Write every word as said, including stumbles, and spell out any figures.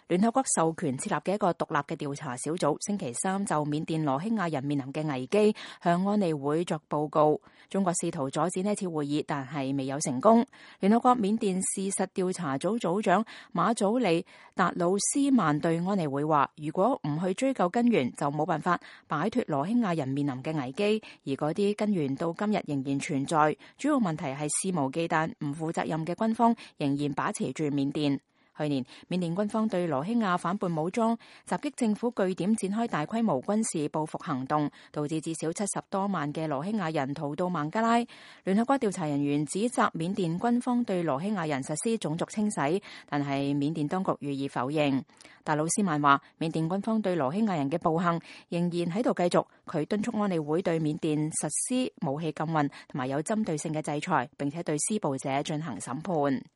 聯合國授權設立嘅一個獨立嘅調查小組，星期三就緬甸羅興亞人面臨嘅危機向安理會作報告。中國試圖阻止呢次會議，但係未有成功。聯合國緬甸事實調查組組長馬祖里達魯斯曼對安理會話：如果唔去追究根源，就冇辦法擺脫羅興亞人面臨嘅危機，而嗰啲根源到今日仍然存在。主要問題係肆無忌憚、唔負責任嘅軍方仍然把持住緬甸。去年，緬甸軍方對羅興亞反叛武裝襲擊政府據點展開大規模軍事報復行動，導致至少七十多萬嘅羅興亞人逃到孟加拉。聯合國調查人員指責緬甸軍方對羅興亞人實施種族清洗，但係緬甸當局予以否認。達魯斯曼話：緬甸軍方對羅興亞人嘅暴行仍然喺度繼續，佢敦促安理會對緬甸實施武器禁運同埋有針對性嘅制裁，並且對施暴者進行審判。